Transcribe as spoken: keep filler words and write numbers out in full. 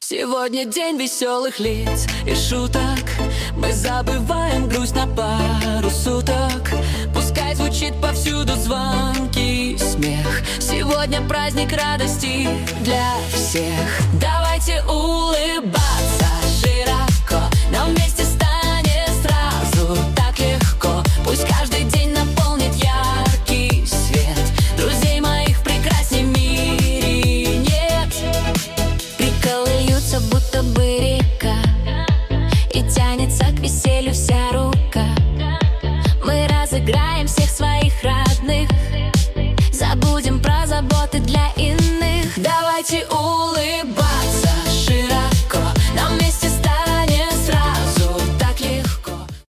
Сегодня день веселых лиц и шуток. Мы забываем грусть на пару суток. Пускай звучит повсюду звонкий смех. Сегодня праздник радости для всех. Давайте улыбаться широко, нам вместе станет сразу так легко. Пусть каждый день наполнит яркий свет. Друзей моих прекрасней в мире нет. Приколы льются, будто бы река, и тянется к веселью вся рука. Мы разыграем всех своих родных, забудем про заботы для иных. Давайте улыбаться